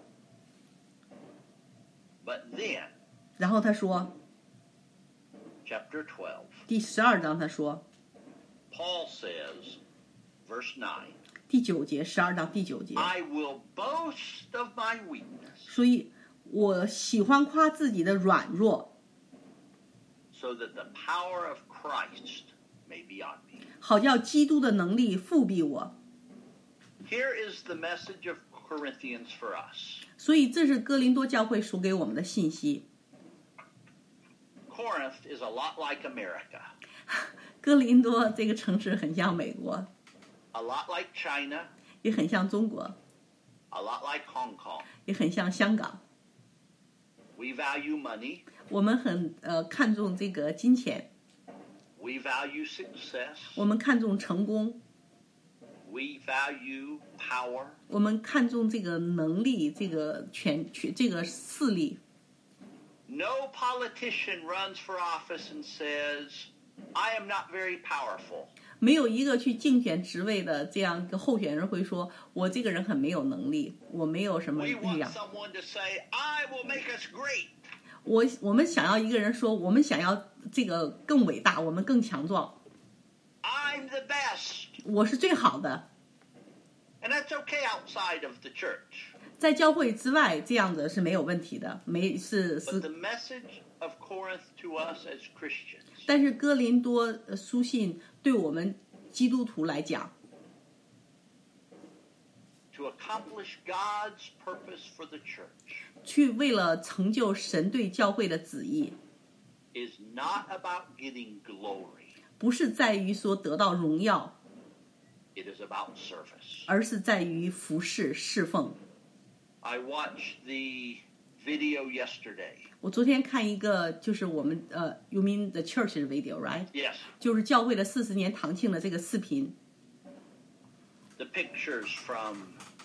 But then, ” 然后他说， chapter twelve, 第十二章他说， Paul says, verse nine, 第九节，十二章第九节， I will boast of my weakness, 所以我喜欢夸自己的软弱， so that the power of Christ may be on me. 好叫基督的能力复庇我。 Here is the message of Corinthians for us. 所以这是哥林多教会所给我们的信息。 Corinth is a lot like America, 哥林多这个城市很像美国， a lot like China, 也很像中国， a lot like Hong Kong. 也很像香港。 We value money. 我们很呃看重这个金钱， We value success. 我们看重成功， We value power. 我们看重这个能力，这个权权这个势力。 No politician runs for office and says, I am not very powerful. 没有一个去竞选职位的这样一个候选人会说：“我这个人很没有能力，我没有什么 We 力 want 量。 someone to say, I will make us great. ” 我我们想要一个人说：“我们想要这个更伟大，我们更强壮， I'm the best. 我是最好的。 And that's okay outside of the church. ” 在教会之外，这样子是没有问题的，没是 But the 是。 message of Corinth to us as Christians 但是哥林多呃书信对我们基督徒来讲， to accomplish God's purpose for the church 去为了成就神对教会的旨意， is not about getting glory. 不是在于说得到荣耀， It is about service. 而是在于服侍侍奉。 I watched the video yesterday. 我昨天看一个，就是我们呃，you mean the church video, right？ Yes, 就是教会的四十年堂庆的这个视频， the pictures from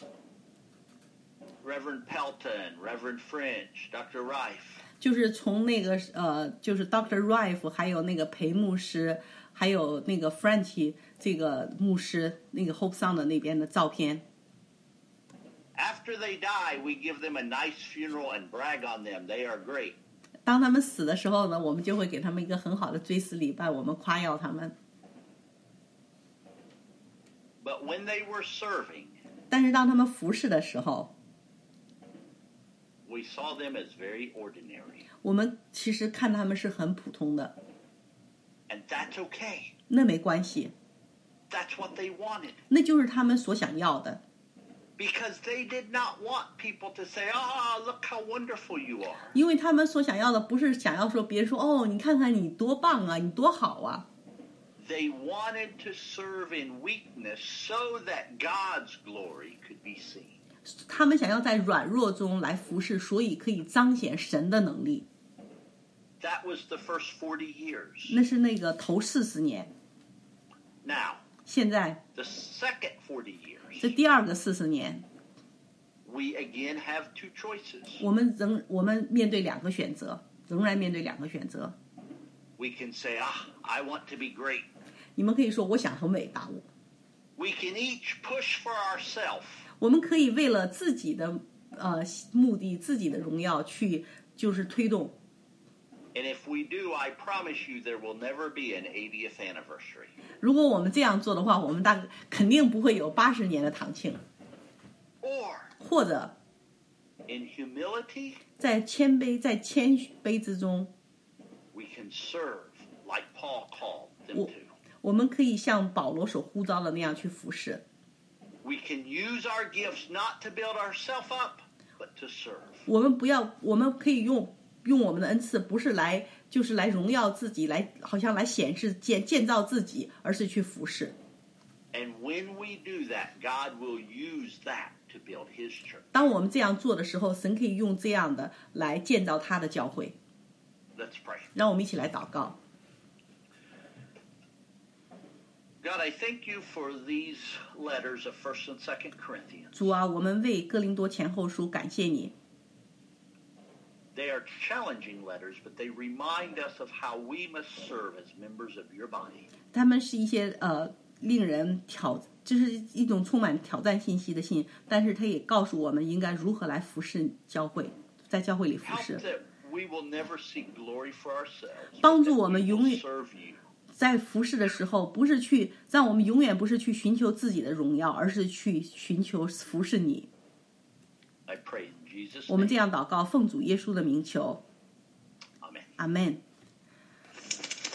Reverend Pelton, Reverend French, Doctor Reif. 就是从那个呃，就是 Doctor Rife， 还有那个裴牧师，还有那个 French 这个牧师，那个 Hope Sound 的那边的照片。 After they die, we give them a nice funeral and brag on them. They are great. 当他们死的时候呢，我们就会给他们一个很好的追思礼拜，我们夸耀他们。 But when they were serving, 但是当他们服侍的时候， we saw them as very ordinary. 我们其实看他们是很普通的， And that's okay. 那没关系。 That's what they wanted. 那就是他们所想要的。 Because they did not want people to say, "Ah, look how wonderful you are." 因为他们所想要的不是想要说别人说哦，你看看你多棒啊，你多好啊。 They wanted to serve in weakness so that God's glory could be seen. 他们想要在软弱中来服侍，所以可以彰显神的能力。 That was the first forty years. 那是那个头四十年。 Now, 现在 the second forty years, 这第二个四十年， we again have two choices. 我们仍我们面对两个选择，仍然面对两个选择。 We can say, "Ah, I want to be great." 你们可以说我想很伟大，我 We can each push for ourselves. 我们可以为了自己的呃目的、自己的荣耀去就是推动。 And if we do, I promise you there will never be an eightieth anniversary. 如果我们这样做的话，我们大肯定不会有八十年的堂庆。 Or 或者 in humility, 在谦卑、在谦卑之中， we can serve like Paul called them 我 to. 我们可以像保罗所呼召的那样去服侍。 We can use our gifts not to build ourselves up, but to serve. 我们不要，我们可以用用我们的恩赐，不是来就是来荣耀自己，来好像来显示建建造自己，而是去服侍。 And when we do that, God will use that to build His church. 当我们这样做的时候，神可以用这样的来建造他的教会。 Let's pray. 让我们一起来祷告。 God, I thank you for these letters of First and Second Corinthians. 主啊，我们为哥林多前后书感谢你。 They are challenging letters, but they remind us of how we must serve as members of your body. 他们是一些呃令人挑，就是一种充满挑战信息的信，但是他也告诉我们应该如何来服侍教会，在教会里服 Help 侍。 that we will never seek glory for ourselves, 帮 but 助 that 我们 we 永 will 远 serve you. 在服侍的时候，不是去让我们永远不是去寻求自己的荣耀，而是去寻求服侍你。 I pray in Jesus' 我们这 name. 样祷告，奉主耶稣的名求， Amen. 阿门。